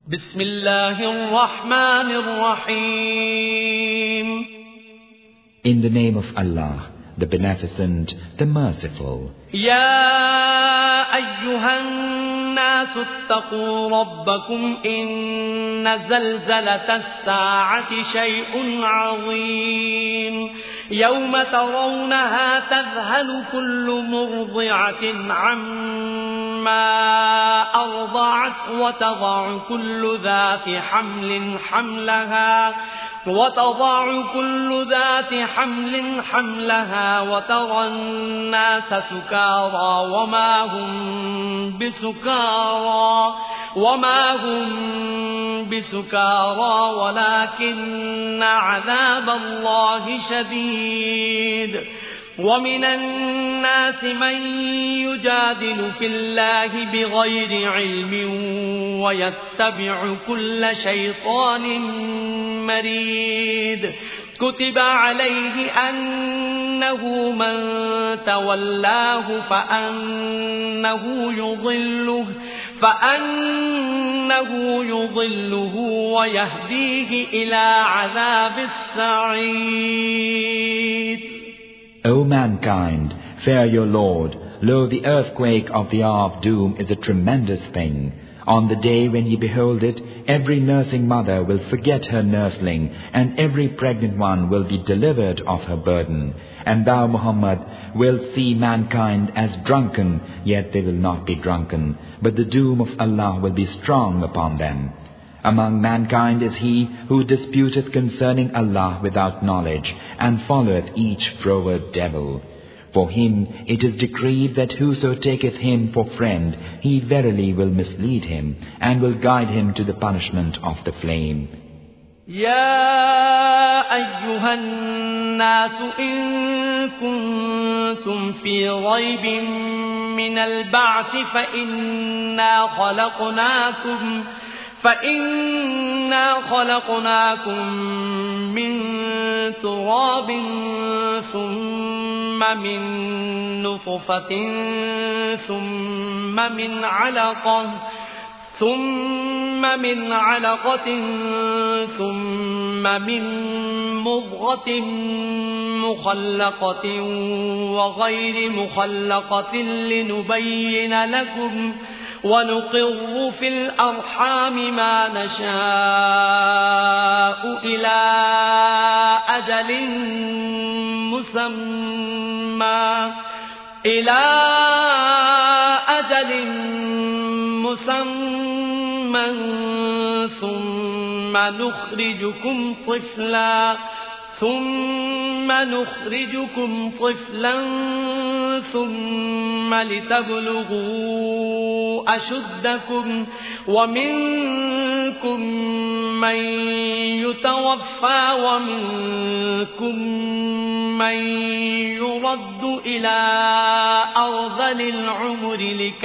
بسم الله الرحمن الرحيم. In the name of Allah, the Beneficent, the Merciful. يا أيها الناس اتقوا ربكم إن زلزلة الساعة شيء عظيم يوم ترونها تذهل كل مرضعة عما أرضعت وتضع كل ذات حملها وترى الناس سكارى وما هم بسكارى ولكن عذاب الله شديد. ومن الناس من يجادل في الله بغير علم ويتبع كل شيطان مريد. كتب عليه أنه من تولاه فأنه يضله ويهديه إلى عذاب السعير. O mankind, fear your Lord. Lo, the earthquake of the hour of doom is a tremendous thing. On the day when ye behold it, every nursing mother will forget her nursling, and every pregnant one will be delivered of her burden. And thou, Muhammad, wilt see mankind as drunken, yet they will not be drunken, but the doom of Allah will be strong upon them. Among mankind is he who disputeth concerning Allah without knowledge, and followeth each froward devil. For him it is decreed that whoso taketh him for friend, he verily will mislead him, and will guide him to the punishment of the flame. يا أيها الناس إن كنتم في ريب من البعث فإنا خلقناكم من تراب ثم من نطفة ثم من علقة ثم من مضغة مخلقة وغير مخلقة لنبين لكم ونقر في الأرحام ما نشاء إلى أجل مسمى ثم نخرجكم طفلا ثم لتبلغوا أشدكم ومنكم من يتوفى ومنكم من يرد إلى أرذل العمر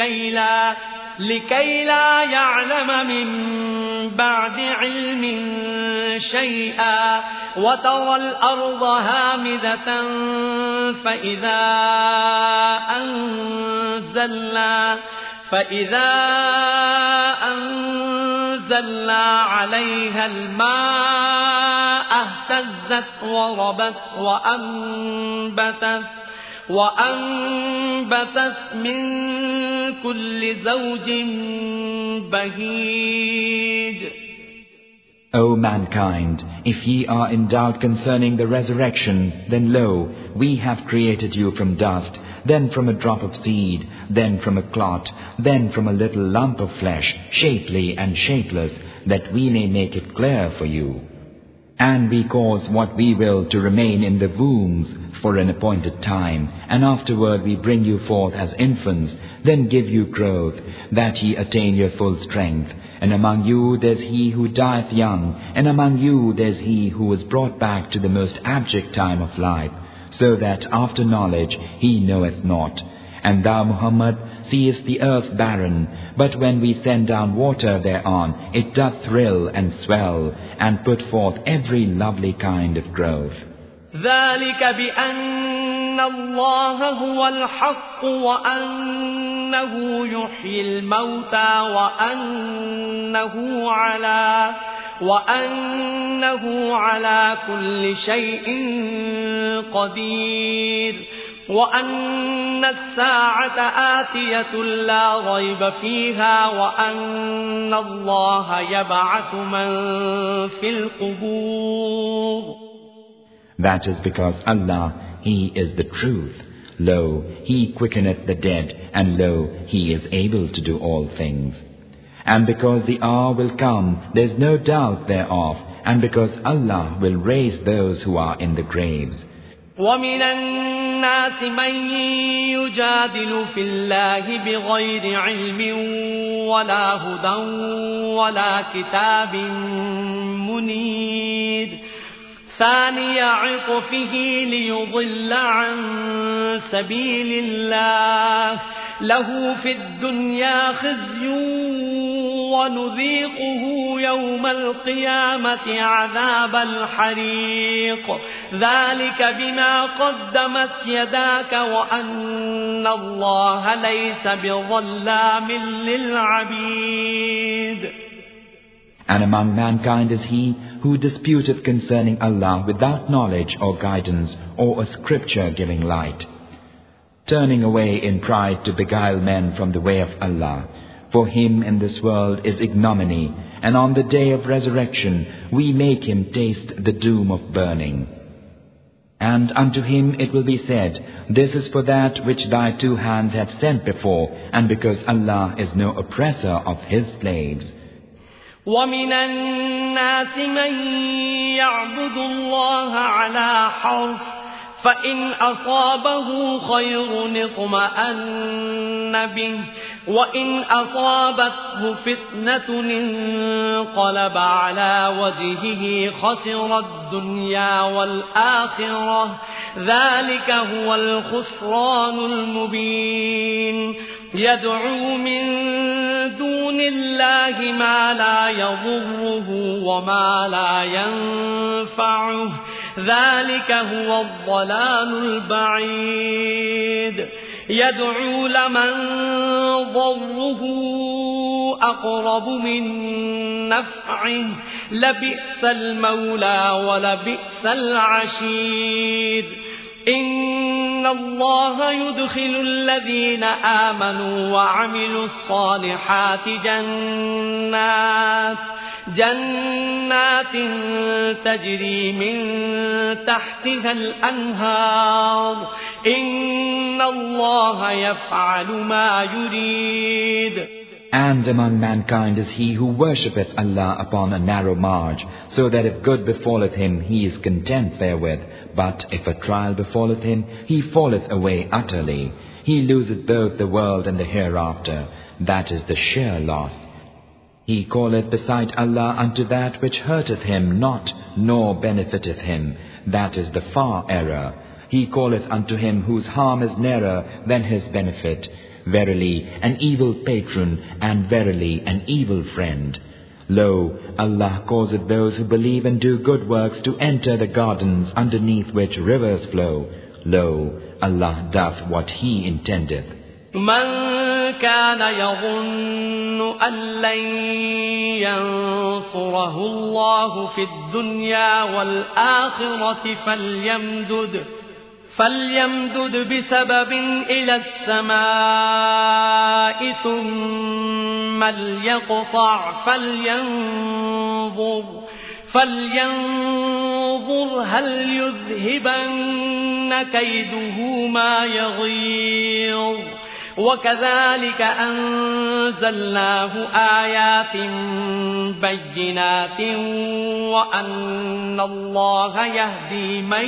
لكي لا يعلم من بعد علم شيئا. وترى الأرض هامدة فإذا أنزلنا عليها الماء اهتزت وربت وأنبتت من كل زوج بهيج. O mankind, if ye are in doubt concerning the resurrection, then lo, we have created you from dust, then from a drop of seed, then from a clot, then from a little lump of flesh, shapely and shapeless, that we may make it clear for you. And we cause what we will to remain in the wombs for an appointed time, and afterward we bring you forth as infants, then give you growth, that ye attain your full strength. And among you there's he who dieth young, and among you there's he who was brought back to the most abject time of life, so that after knowledge he knoweth not. And thou, Muhammad, seest the earth barren, but when we send down water thereon, it doth thrill and swell, and put forth every lovely kind of growth. ذلك بأن الله هو الحق وأن أنه يحيي الموتى وأنه على كل شيء قدير وأن الساعة آتية لا ريب فيها وأن الله يبعث من في القبور. That is because Allah, He is the truth. Lo, He quickeneth the dead, and lo, He is able to do all things. And because the hour will come, there is no doubt thereof, and because Allah will raise those who are in the graves. وَمِنَ النَّاسِ مَن يُجَادِلُ فِي اللَّهِ بِغَيْرِ عِلْمٍ وَلَا هُدًى وَلَا كِتَابٍ مُنِيرٍ ثاني عطفه ليضل عن سبيل الله له في الدنيا خزي ونذيقه يوم القيامة عذاب الحريق ذلك بما قدمت يداك وأن الله ليس بظلام للعبيد. And among mankind is he who disputeth concerning Allah without knowledge or guidance or a scripture giving light, turning away in pride to beguile men from the way of Allah. For him in this world is ignominy, and on the day of resurrection we make him taste the doom of burning. And unto him it will be said, this is for that which thy two hands had sent before, and because Allah is no oppressor of his slaves. وَمِنَ النَّاسِ مَن يَعْبُدُ اللَّهَ عَلَى حَرْفٍ فَإِنْ أَصَابَهُ خَيْرٌ اطْمَأَنَّ بِهِ وَإِنْ أَصَابَتْهُ فِتْنَةٌ انقَلَبَ عَلَى وَجْهِهِ خَسِرَ الدُّنْيَا وَالْآخِرَةَ ذَلِكَ هُوَ الْخُسْرَانُ الْمُبِينُ. يدعو من دون الله ما لا يضره وما لا ينفعه ذلك هو الضلال البعيد. يدعو لمن ضره أقرب من نفعه لبئس المولى ولبئس العشير. إن الله يدخل الذين آمنوا وعملوا الصالحات جنات تجري من تحتها الأنهار إن الله يفعل ما يريد. And among mankind is he who worshippeth Allah upon a narrow marge, so that if good befalleth him, he is content therewith. But if a trial befalleth him, he falleth away utterly. He loseth both the world and the hereafter. That is the sheer loss. He calleth beside Allah unto that which hurteth him not, nor benefiteth him. That is the far error. He calleth unto him whose harm is nearer than his benefit. Verily, an evil patron, and verily, an evil friend. Lo, Allah causeth those who believe and do good works to enter the gardens underneath which rivers flow. Lo, Allah doth what He intendeth. من كان يظن أن لن ينصره الله في الدنيا والآخرة فليمدد بسبب إلى السماء ثم ليقطع فلينظر هل يذهبن كيده ما يغيظ. وكذلك أنزلناه آيات بينات وأن الله يهدي من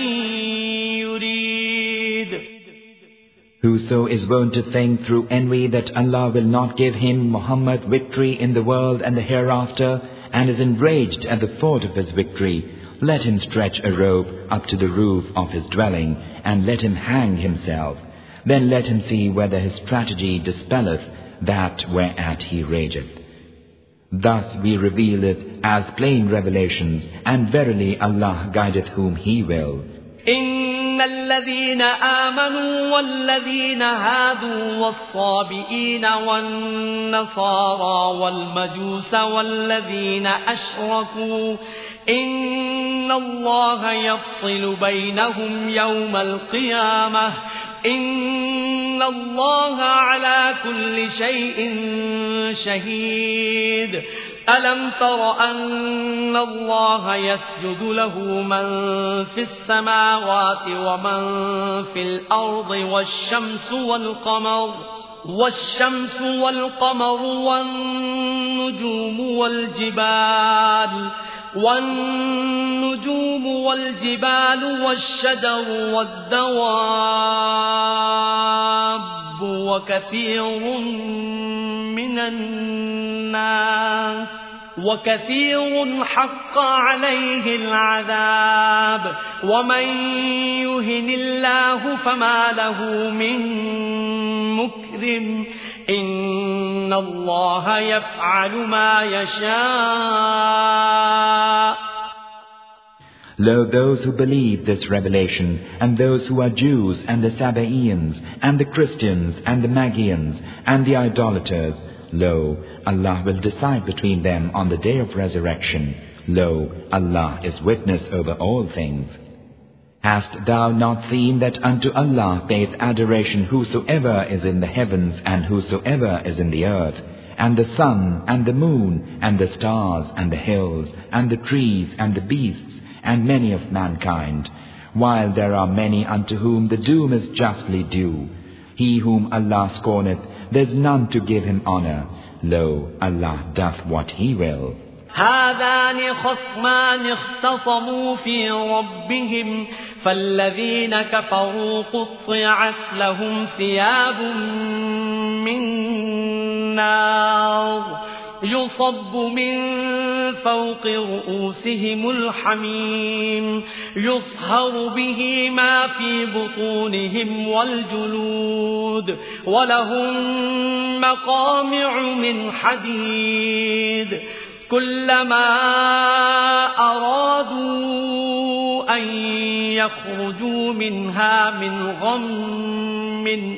يريد. Whoso is wont to think through envy that Allah will not give him, Muhammad, victory in the world and the hereafter, and is enraged at the thought of his victory, let him stretch a rope up to the roof of his dwelling, and let him hang himself. Then let him see whether his strategy dispelleth that whereat he rageth. Thus we reveal it as plain revelations, and verily Allah guideth whom He will. إن الذين آمنوا والذين هادوا والصابئين والنصارى والمجوس والذين أشركوا إن الله يفصل بينهم يوم القيامة إن الله على كل شيء شهيد ألم تر أن الله يسجد له من في السماوات ومن في الأرض والشمس والقمر والنجوم والجبال والشجر والدواب وكثير حق عليه العذاب ومن يهن الله فما له من مكرم إن الله يفعل ما يشاء. Lo, those who believe this revelation, and those who are Jews and the Sabaeans, and the Christians and the Magians, and the idolaters, lo, Allah will decide between them on the day of resurrection. Lo, Allah is witness over all things. Hast thou not seen that unto Allah payeth adoration whosoever is in the heavens and whosoever is in the earth, and the sun and the moon and the stars and the hills and the trees and the beasts and many of mankind, while there are many unto whom the doom is justly due. He whom Allah scorneth, there is none to give him honor. Lo, Allah doth what He will. هذان خصمان اختصموا في ربهم فالذين كفروا قطعت لهم ثياب من نار يصب من فوق رؤوسهم الحميم يصهر به ما في بطونهم والجلود ولهم مقامع من حديد كلما أرادوا أن يخرجوا منها من غم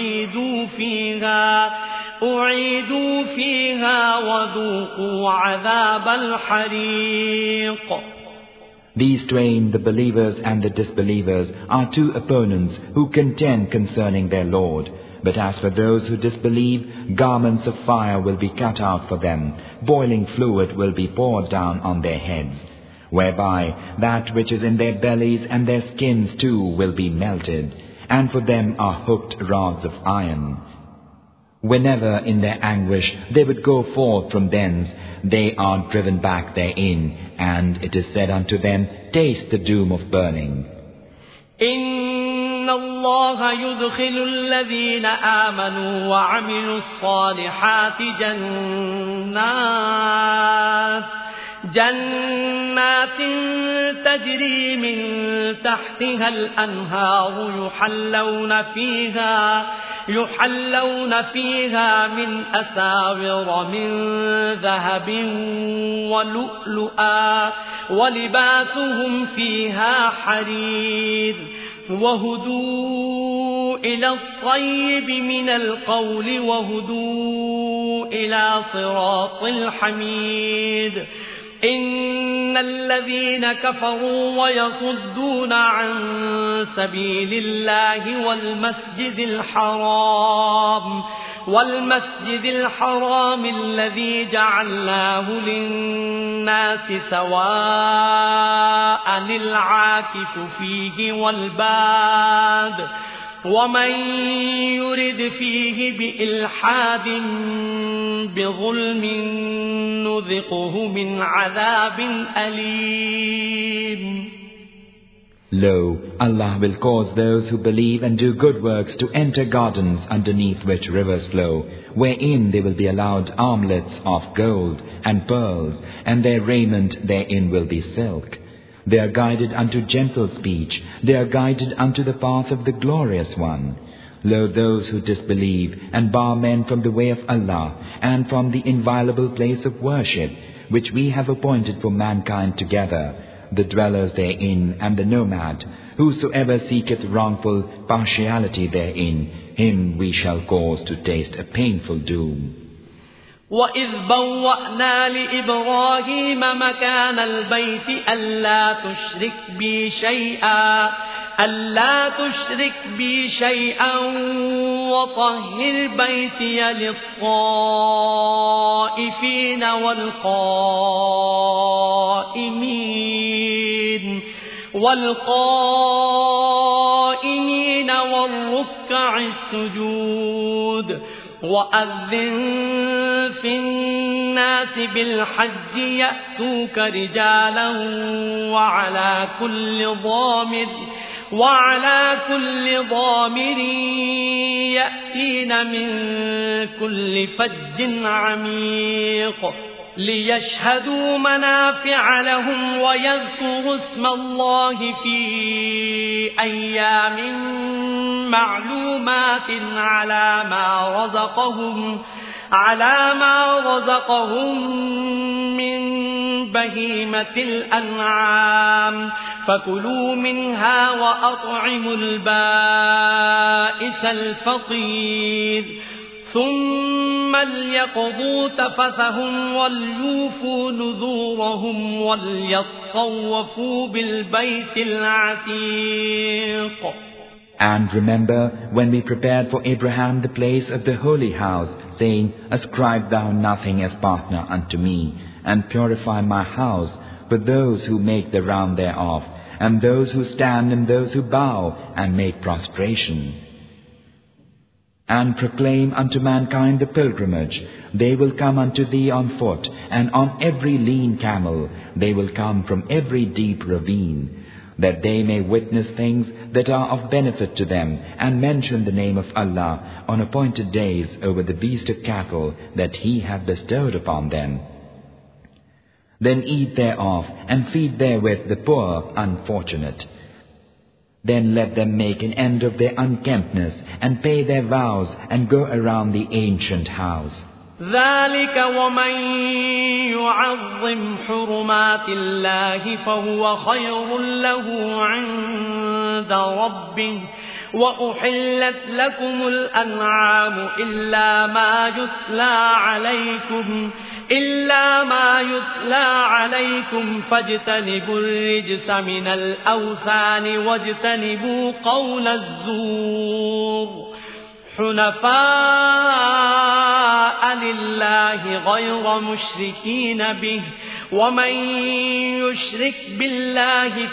أعيدوا فيها وذوقوا عذاب الحريق. These twain, the believers and the disbelievers, are two opponents who contend concerning their Lord. But as for those who disbelieve, garments of fire will be cut out for them, boiling fluid will be poured down on their heads, whereby that which is in their bellies and their skins too will be melted, and for them are hooked rods of iron. Whenever in their anguish they would go forth from thence, they are driven back therein, and it is said unto them, taste the doom of burning. إن الله يدخل الذين آمنوا وعملوا الصالحات جنات تجري من تحتها الأنهار يحلون فيها من أساور من ذهب ولؤلؤا ولباسهم فيها حرير وهدوا إلى الطيب من القول وهدوا إلى صراط الحميد. إن الذين كفروا ويصدون عن سبيل الله والمسجد الحرام الذي جعلناه للناس سواء العاكف فيه والباد ومن يرد فيه بإلحاد بظلم نذقه من عذاب أليم. Lo, Allah will cause those who believe and do good works to enter gardens underneath which rivers flow, wherein they will be allowed armlets of gold and pearls, and their raiment therein will be silk. They are guided unto gentle speech, they are guided unto the path of the Glorious One. Lo, those who disbelieve and bar men from the way of Allah and from the inviolable place of worship, which we have appointed for mankind together, the dwellers therein and the nomad. Whosoever seeketh wrongful partiality therein, him we shall cause to taste a painful doom. وَإِذْ بَوَّأْنَا لِإِبْرَاهِيمَ مَكَانَ الْبَيْتِ أَلَّا تُشْرِكْ بِي شَيْئًا وَطَهِّرْ بَيْتِيَ لِلطَّائِفِينَ وَالْقَائِمِينَ وَالرُّكَّعِ السُّجُودِ وَأَذِّن فِي النَّاسِ بِالْحَجِّ يَأْتُوكَ رِجَالًا وعلى كل ضامر يأتين من كل فج عميق ليشهدوا منافع لهم ويذكروا اسم الله في أيام معلومات على ما رزقهم من بهيمة الأنعام فكلوا منها وأطعموا البائس الفقير ثم ليقضوا تفثهم وليوفوا نذورهم وليطوفوا بالبيت العتيق. And remember when we prepared for Abraham the place of the holy house, saying, Ascribe thou nothing as partner unto me, and purify my house for those who make the round thereof, and those who stand and those who bow and make prostration. And proclaim unto mankind the pilgrimage. They will come unto thee on foot, and on every lean camel. They will come from every deep ravine, that they may witness things that are of benefit to them, and mention the name of Allah on appointed days over the beast of cattle that He hath bestowed upon them. Then eat thereof, and feed therewith the poor unfortunate. Then let them make an end of their unkemptness, and pay their vows, and go around the ancient house. ذلك ومن يعظم حرمات الله فهو خير له عند ربه وأحلت لكم الأنعام إلا ما يتلى عليكم فاجتنبوا الرجس من الأوثان واجتنبوا قول الزور حنفاء لله غير مشركين به ومن يشرك بالله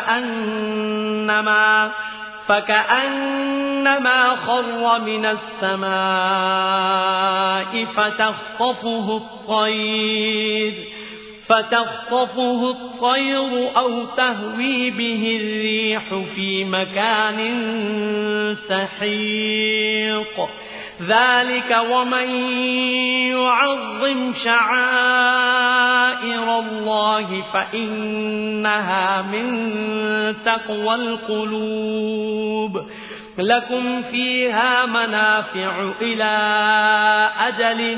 فكأنما خر من السماء فتخطفه الطير أو تهوي به الريح في مكان سحيق ذلك ومن يعظم شعائر الله فإنها من تقوى القلوب لكم فيها منافع إلى أجل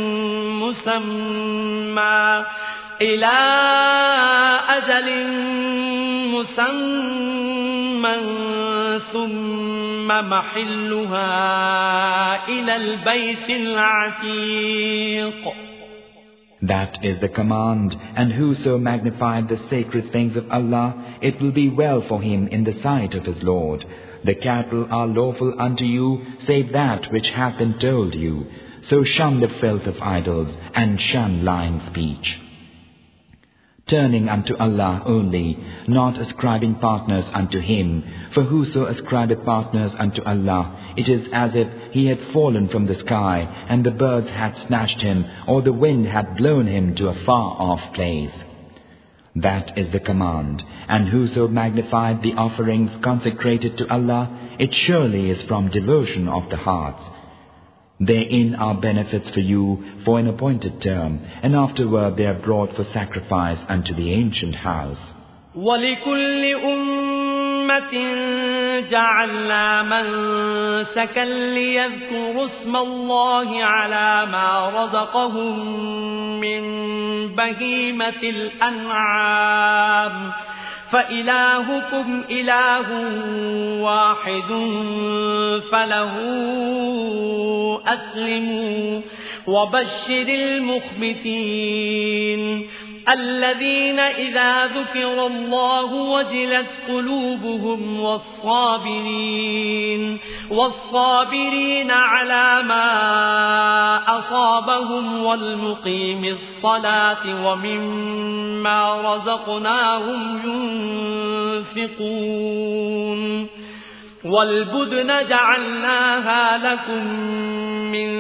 مسمى ثم محلها إلى البيت العتيق. That is the command, and whoso magnified the sacred things of Allah, it will be well for him in the sight of his Lord. The cattle are lawful unto you, save that which hath been told you. So shun the filth of idols, and shun lying speech. Turning unto Allah only, not ascribing partners unto Him. For whoso ascribeth partners unto Allah, it is as if he had fallen from the sky, and the birds had snatched him, or the wind had blown him to a far-off place. That is the command, and whoso magnified the offerings consecrated to Allah, it surely is from devotion of the hearts. Therein are benefits for you for an appointed term, and afterward they are brought for sacrifice unto the ancient house. وَلِكُلِّ أُمَّةٍ جَعَلْنَا مَنسَكًا لِيَذْكُرُوا اسْمَ اللَّهِ عَلَى مَا رَزَقَهُم مِّن بَهِيمَةِ الْأَنْعَامِ فإلهكم إله واحد فله أسلموا وبشر المخبتين الذين إذا ذكر الله وجلت قلوبهم والصابرين على ما أصابهم والمقيم الصلاة ومما رزقناهم ينفقون والبدن جعلناها لكم من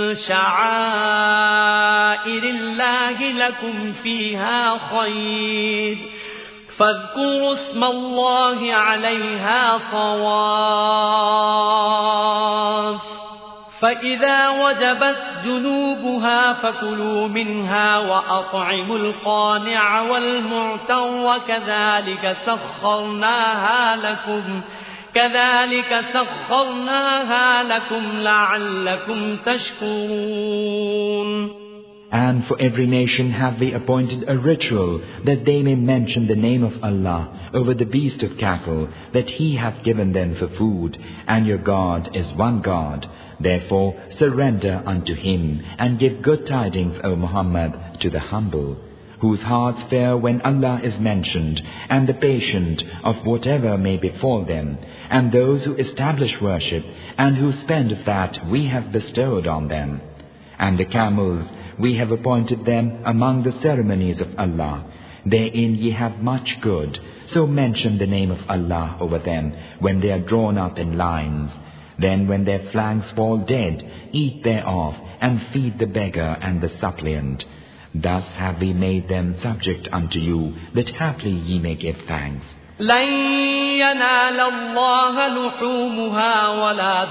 شعائر الله لكم فيها خير فاذكروا اسم الله عليها صواف فإذا وجبت جنوبها فكلوا منها وأطعموا القانع والمعتر كذلك سخرناها لكم لعلكم تشكرون. And for every nation have we appointed a ritual, that they may mention the name of Allah over the beast of cattle, that He hath given them for food, and your God is one God. Therefore surrender unto Him, and give good tidings, O Muhammad, to the humble, whose hearts fear when Allah is mentioned, and the patient of whatever may befall them, and those who establish worship, and who spend of that we have bestowed on them. And the camels, we have appointed them among the ceremonies of Allah. Therein ye have much good, so mention the name of Allah over them when they are drawn up in lines. Then when their flanks fall dead, eat thereof, and feed the beggar and the suppliant. Thus have we made them subject unto you, that haply ye may give thanks. لن ينال الله لحومها ولا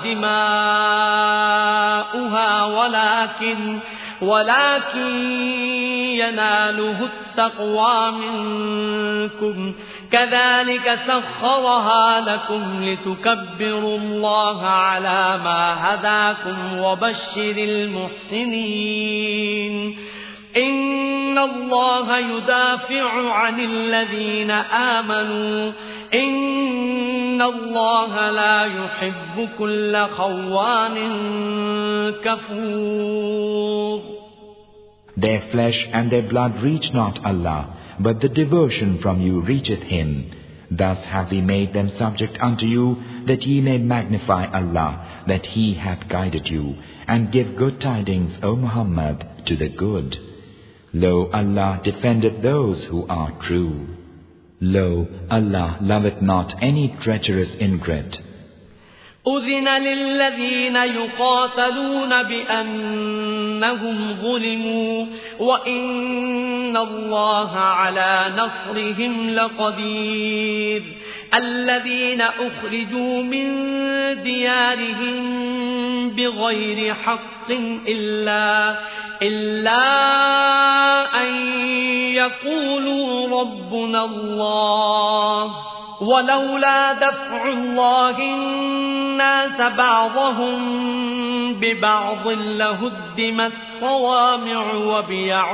دماؤها ولكن يناله التقوى منكم كذلك سخرها لكم لتكبروا الله على ما هداكم وبشر المحسنين إن الله يدافع عن الذين آمنوا إن الله لا يحب كل خوان كفور. Their flesh and their blood reach not Allah, but the devotion from you reacheth Him. Thus have we made them subject unto you, that ye may magnify Allah, that He hath guided you, and give good tidings, O Muhammad, to the good. Lo, Allah defendeth those who are true. Lo, Allah loveth not any treacherous ingrate. أذن للذين يقاتلون بأنهم ظلموا وإن الله على نصرهم لقدير الذين أخرجوا من ديارهم بغير حق إلا أن يقولوا ربنا الله ولولا دفع الله الناس بعضهم ببعض لهدمت صوامع وبيع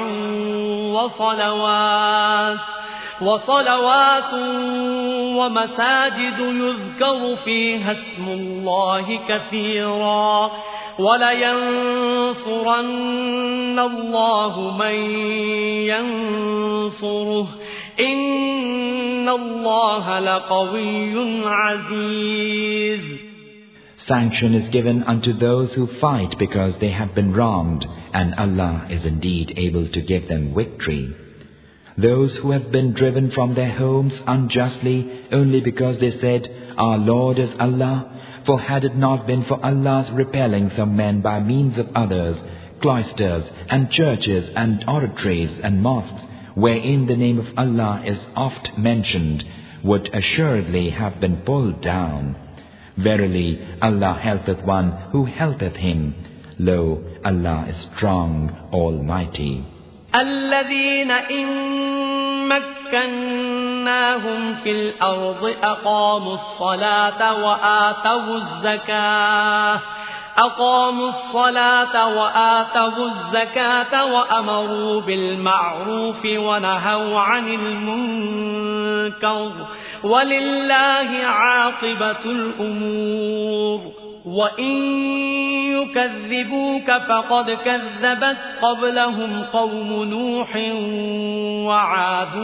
وصلوات ومساجد يذكر فيها اسم الله كثيرا ولينصرن الله من ينصره إن الله لقوي عزيز. Sanction is given unto those who fight because they have been wronged, and Allah is indeed able to give them victory. Those who have been driven from their homes unjustly only because they said, Our Lord is Allah, for had it not been for Allah's repelling some men by means of others, cloisters and churches and oratories and mosques, wherein the name of Allah is oft mentioned, would assuredly have been pulled down. Verily, Allah helpeth one who helpeth him. Lo, Allah is strong, almighty. الذين إن مكناهم في الأرض أقاموا الصلاة وآتوا الزكاة أقاموا الصلاة وآتوا الزكاة وأمروا بالمعروف ونهوا عن المنكر ولله عاقبة الأمور وإن يكذبوك فقد كذبت قبلهم قوم نوح وعاد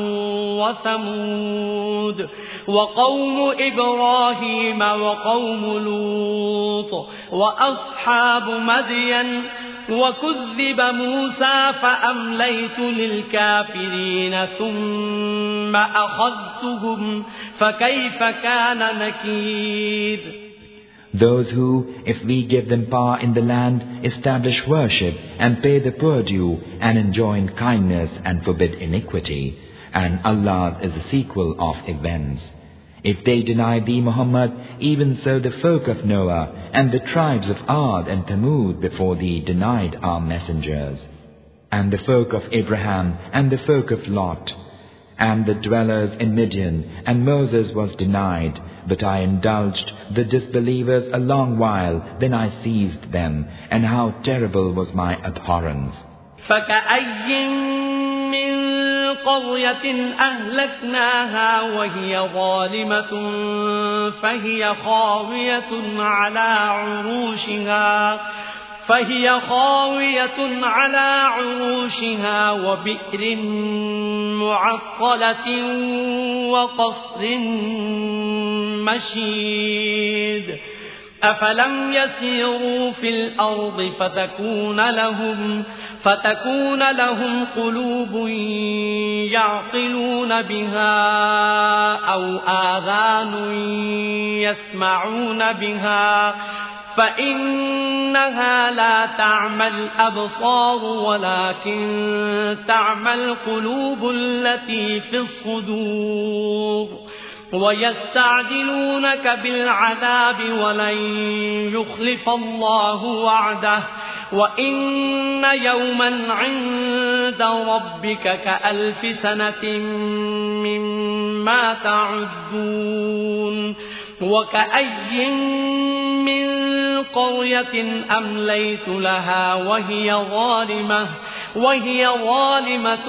وثمود وقوم إبراهيم وقوم لوط وأصحاب مدين وكذب موسى فأمليت للكافرين ثم أخذتهم فكيف كان نكير. Those who, if we give them power in the land, establish worship and pay the poor due and enjoin kindness and forbid iniquity, and Allah's is the sequel of events. If they deny thee, Muhammad, even so the folk of Noah and the tribes of Ad and Thamud before thee denied our messengers, and the folk of Abraham and the folk of Lot, and the dwellers in Midian, and Moses was denied, but I indulged the disbelievers a long while, then I seized them, and how terrible was my abhorrence. قرية أهلكناها وهي ظالمة فهي خاوية على عروشها وبئر معطلة وقصر مشيد أفلم يسيروا في الأرض فتكون لهم قلوب يعقلون بها أو آذان يسمعون بها فإنها لا تعمى الأبصار ولكن تعمى القلوب التي في الصدور ويستعجلونك بالعذاب ولن يخلف الله وعده وإن يوما عند ربك كألف سنة مما تعدون وكأي من قرية أمليت لها وهي ظالمة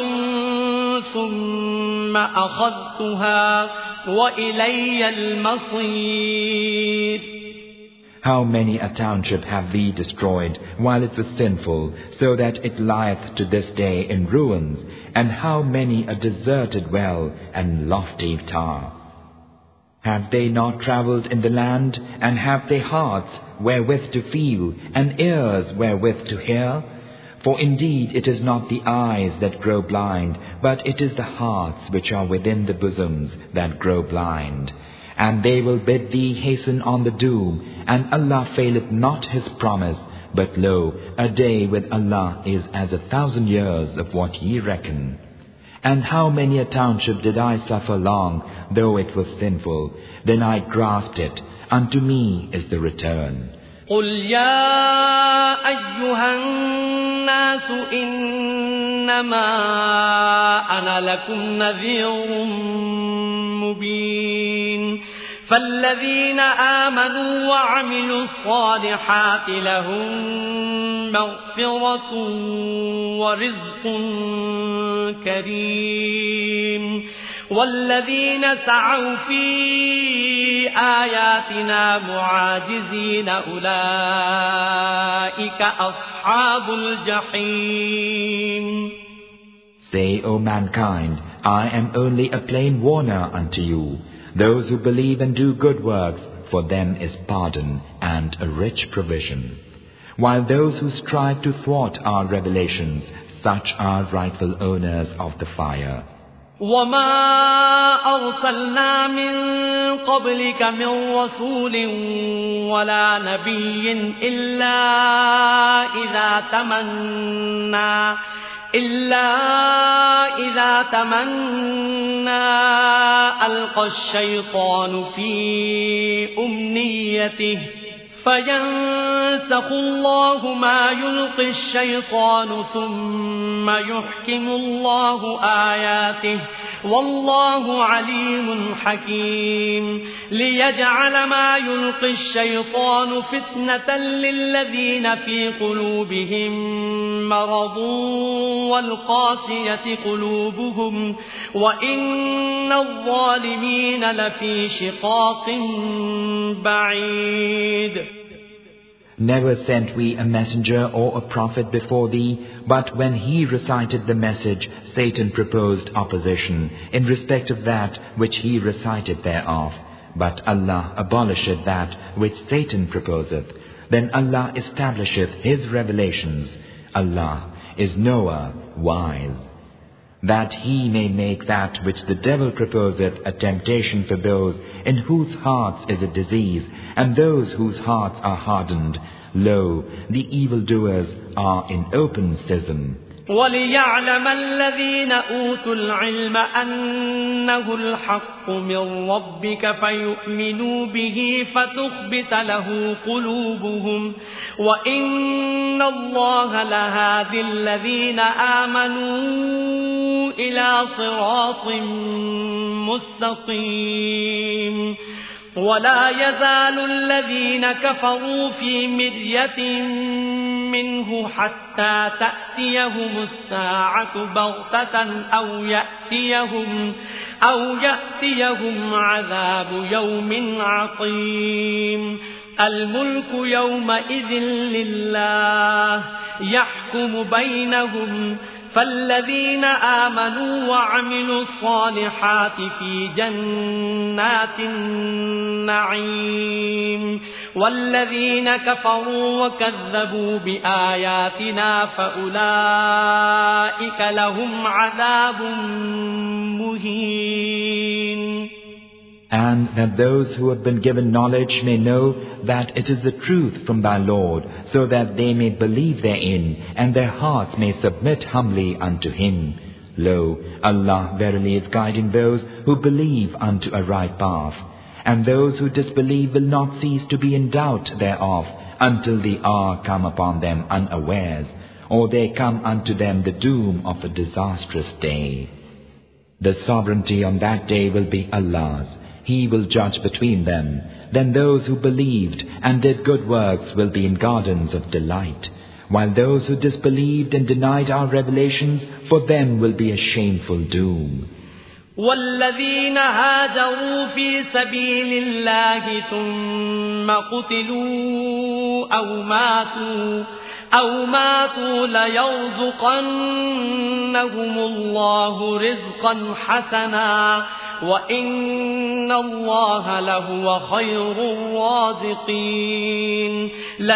ثم أخذتها وإلي المصير. How many a township have we destroyed while it was sinful, so that it lieth to this day in ruins, and how many a deserted well and lofty tower. Have they not travelled in the land, and have they hearts wherewith to feel, and ears wherewith to hear? For indeed it is not the eyes that grow blind, but it is the hearts which are within the bosoms that grow blind. And they will bid thee hasten on the doom, and Allah faileth not His promise. But lo, a day with Allah is as 1,000 years of what ye reckon. And how many a township did I suffer long, though it was sinful? Then I grasped it. Unto me is the return. قل يا أيها الناس إنما أنا لكم نذير مبين فالذين آمنوا وعملوا الصالحات لهم مغفرة ورزق كريم والذين سعوا في آياتنا معاجزين أولئك أصحاب الجحيم. Say, O mankind, I am only a plain warner unto you. Those who believe and do good works, for them is pardon and a rich provision. While those who strive to thwart our revelations, such are rightful owners of the fire. وما أرسلنا من قبلك من رسول ولا نبي إلا إذا تمنى ألقى الشيطان في أمنيته فينسخ الله ما يلقي الشيطان ثم يحكم الله آياته والله عليم حكيم ليجعل ما يلقي الشيطان فتنة للذين في قلوبهم مرض والقاسية قلوبهم وإن الظالمين لفي شقاق بعيد. Never sent we a messenger or a prophet before thee, but when he recited the message, Satan proposed opposition in respect of that which he recited thereof. But Allah abolisheth that which Satan proposeth. Then Allah establisheth His revelations. Allah is knower, wise. That He may make that which the devil proposeth a temptation for those in whose hearts is a disease, and those whose hearts are hardened. Lo, the evildoers are in open schism. وَلِيَعْلَمَ الَّذِينَ أُوتُوا الْعِلْمَ أَنَّهُ الْحَقُّ مِنْ رَبِّكَ فَيُؤْمِنُوا بِهِ فَتُخْبِتَ لَهُ قُلُوبُهُمْ وَإِنَّ اللَّهَ لَهَادِ الَّذِينَ آمَنُوا إِلَى صِرَاطٍ مُسْتَقِيمٍ. ولا يزال الذين كفروا في مرية منه حتى تأتيهم الساعة بغتة أو يأتيهم عذاب يوم عقيم. الملك يومئذ لله يحكم بينهم فالذين آمنوا وعملوا الصالحات في جنات النعيم والذين كفروا وكذبوا بآياتنا فأولئك لهم عذاب مهين. And that those who have been given knowledge may know that it is the truth from thy Lord, so that they may believe therein, and their hearts may submit humbly unto Him. Lo, Allah verily is guiding those who believe unto a right path, and those who disbelieve will not cease to be in doubt thereof, until the hour come upon them unawares, or there come unto them the doom of a disastrous day. The sovereignty on that day will be Allah's. He will judge between them. Then those who believed and did good works will be in gardens of delight, while those who disbelieved and denied our revelations, for them will be a shameful doom. والذين هاجروا في سبيل الله ثم قتلوا أو ماتوا ليرزقنهم الله رزقا حسنا وإن الله لهو خير الرازقين.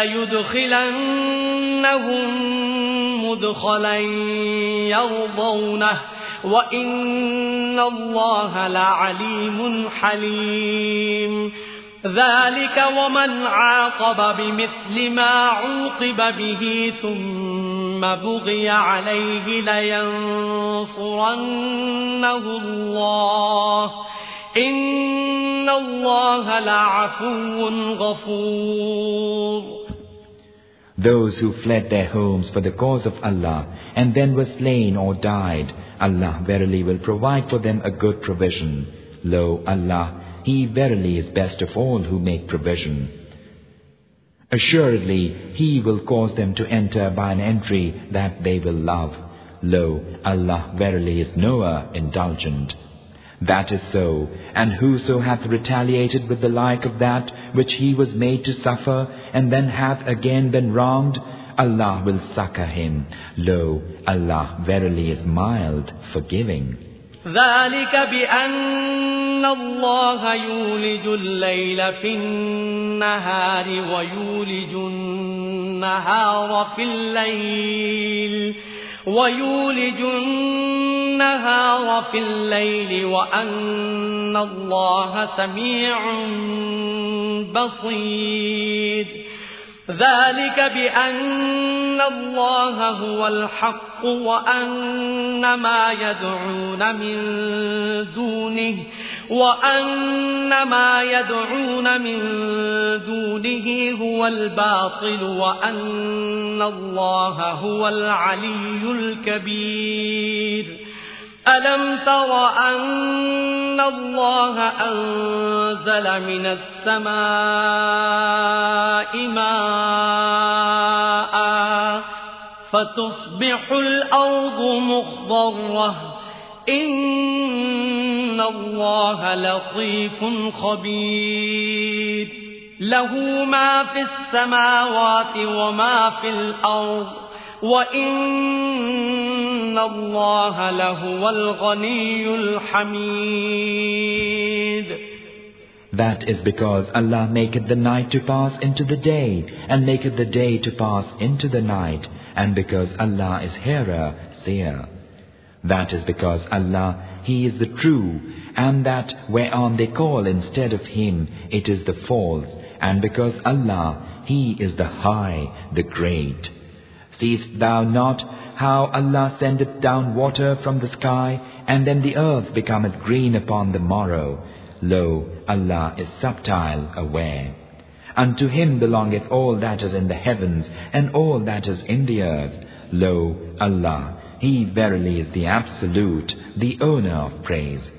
ليدخلنهم مدخلا يرضونه وإن الله لعليم حليم. ذلك ومن عاقب بمثل ما عوقب به ثم بغي عليه لينصرنه الله إن الله لعفو غفور. Those who fled their homes for the cause of Allah and then were slain or died, Allah verily will provide for them a good provision. Lo, Allah, He verily is best of all who make provision. Assuredly, He will cause them to enter by an entry that they will love. Lo, Allah verily is knower, indulgent. That is so, and whoso hath retaliated with the like of that which he was made to suffer, and then hath again been wronged, Allah will succor him. Lo, Allah verily is mild, forgiving. ذلك بأن الله يولج الليل في النهار ويولج النهار في الليل وأن الله سميع بصير. ذلك بأن الله هو الحق وأن ما يدعون من دونه هو الباطل وأن الله هو العلي الكبير ألم تر أن الله أنزل من السماء ماء فتصبح الأرض مخضرة إن الله لطيف خبير له ما في السماوات وما في الأرض وإن الله لهو الغني الحميد. That is because Allah maketh the night to pass into the day, and maketh the day to pass into the night, and because Allah is hearer, seer. That is because Allah, He is the true, and that whereon they call instead of Him, it is the false, and because Allah, He is the high, the great. Seest thou not how Allah sendeth down water from the sky, and then the earth becometh green upon the morrow? Lo, Allah is subtile, aware. Unto Him belongeth all that is in the heavens, and all that is in the earth. Lo, Allah, He verily is the Absolute, the owner of praise.